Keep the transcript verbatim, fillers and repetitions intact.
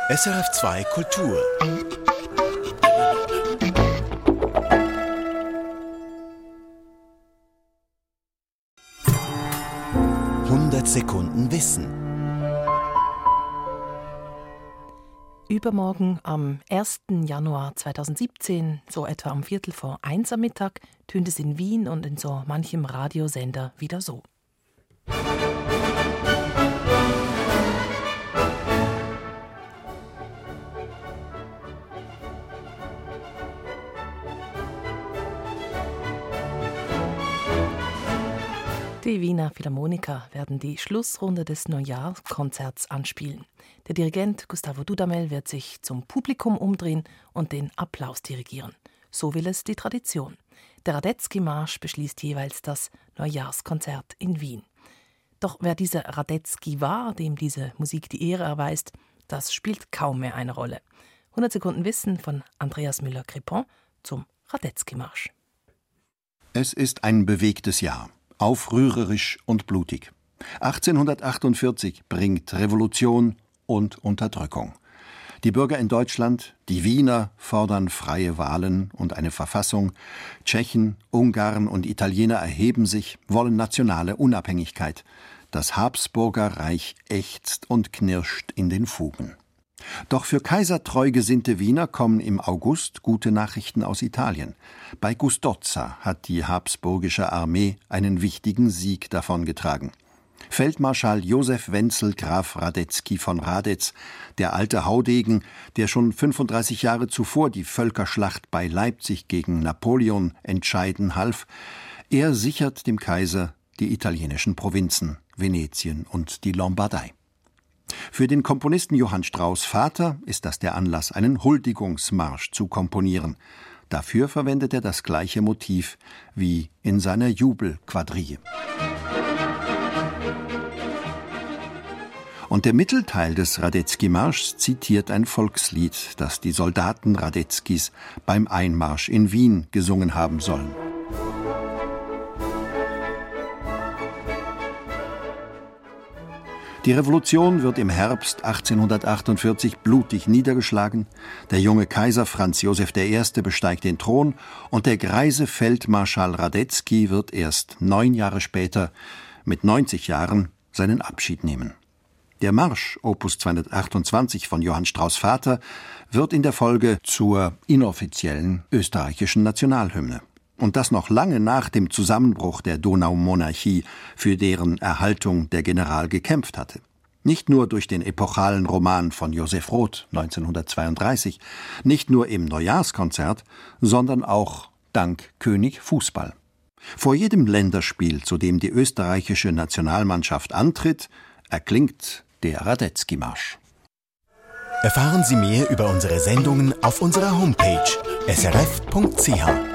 S R F zwei Kultur. hundert Sekunden Wissen. Übermorgen, am ersten Januar zweitausendsiebzehn, so etwa um Viertel vor eins am Mittag, tönt es in Wien und in so manchem Radiosender wieder so. Die Wiener Philharmoniker werden die Schlussrunde des Neujahrskonzerts anspielen. Der Dirigent Gustavo Dudamel wird sich zum Publikum umdrehen und den Applaus dirigieren. So will es die Tradition. Der Radetzky-Marsch beschließt jeweils das Neujahrskonzert in Wien. Doch wer dieser Radetzky war, dem diese Musik die Ehre erweist, das spielt kaum mehr eine Rolle. hundert Sekunden Wissen von Andreas Müller-Crepon zum Radetzky-Marsch. Es ist ein bewegtes Jahr. Aufrührerisch und blutig. achtzehnhundertachtundvierzig bringt Revolution und Unterdrückung. Die Bürger in Deutschland, die Wiener, fordern freie Wahlen und eine Verfassung. Tschechen, Ungarn und Italiener erheben sich, wollen nationale Unabhängigkeit. Das Habsburger Reich ächzt und knirscht in den Fugen. Doch für kaisertreu gesinnte Wiener kommen im August gute Nachrichten aus Italien. Bei Gustozza hat die habsburgische Armee einen wichtigen Sieg davongetragen. Feldmarschall Josef Wenzel Graf Radetzky von Radetz, der alte Haudegen, der schon fünfunddreißig Jahre zuvor die Völkerschlacht bei Leipzig gegen Napoleon entscheiden half, er sichert dem Kaiser die italienischen Provinzen, Venetien und die Lombardei. Für den Komponisten Johann Strauss Vater ist das der Anlass, einen Huldigungsmarsch zu komponieren. Dafür verwendet er das gleiche Motiv wie in seiner Jubelquadrille. Und der Mittelteil des Radetzky-Marschs zitiert ein Volkslied, das die Soldaten Radetzkys beim Einmarsch in Wien gesungen haben sollen. Die Revolution wird im Herbst achtzehnhundertachtundvierzig blutig niedergeschlagen, der junge Kaiser Franz Josef der Erste besteigt den Thron und der greise Feldmarschall Radetzky wird erst neun Jahre später, mit neunzig Jahren, seinen Abschied nehmen. Der Marsch, Opus zweihundertachtundzwanzig von Johann Strauss Vater, wird in der Folge zur inoffiziellen österreichischen Nationalhymne. Und das noch lange nach dem Zusammenbruch der Donaumonarchie, für deren Erhaltung der General gekämpft hatte. Nicht nur durch den epochalen Roman von Josef Roth neunzehnhundertzweiunddreißig, nicht nur im Neujahrskonzert, sondern auch dank König Fußball. Vor jedem Länderspiel, zu dem die österreichische Nationalmannschaft antritt, erklingt der Radetzky-Marsch. Erfahren Sie mehr über unsere Sendungen auf unserer Homepage s r f punkt c h.